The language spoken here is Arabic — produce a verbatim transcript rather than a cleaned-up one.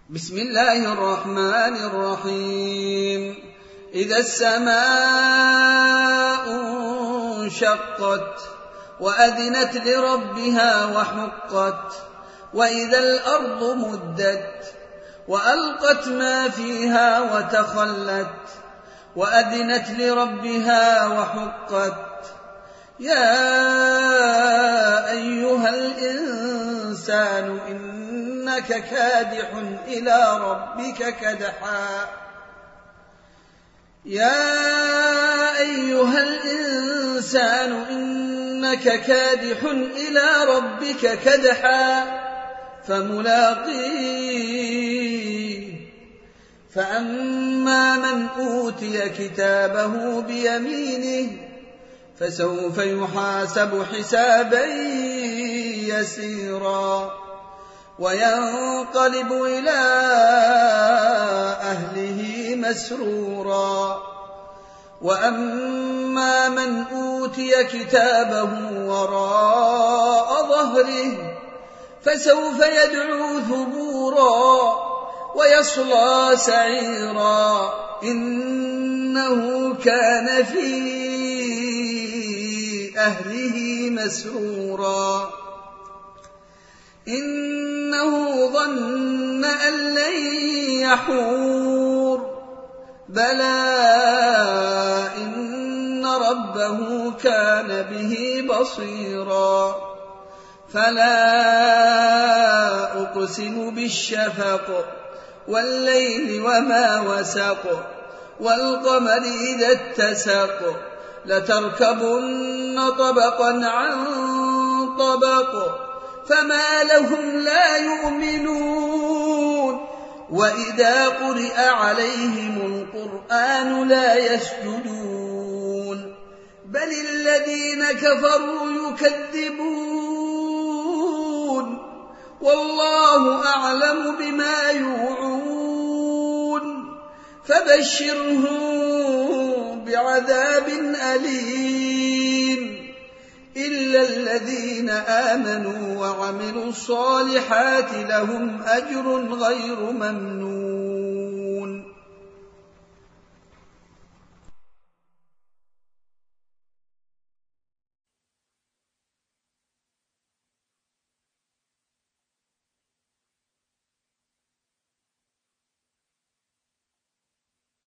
بسم الله الرحمن الرحيم إذا السماء انشقت وأذنت لربها وحقت وإذا الأرض مدت وألقت ما فيها وتخلت وأذنت لربها وحقت يا أيها الإنسان إنك كادح إلى ربك كدحا يا أيها الإنسان إنك كادح إلى ربك كدحا فملاقيه فأما من أوتي كتابه بيمينه فسوف يحاسب حسابا يسيرا وينقلب إلى أهله مسرورا وأما من أوتي كتابه وراء ظهره فسوف يدعو ثبورا ويصلى سعيرا إنه كان في أهله مسرورا إنه ظن أن لن يحور بلى إن ربه كان به بصيرا فلا أقسم بالشفق والليل وما وسق والقمر إذا اتسق لتركبن طبقا عن طبق فما لهم لا يؤمنون وإذا قرئ عليهم القرآن لا يسجدون بل الذين كفروا يكذبون والله أعلم بما يوعون فبشرهم بعذاب أليم إلا الذين آمنوا وعملوا الصالحات لهم أجر غير ممنون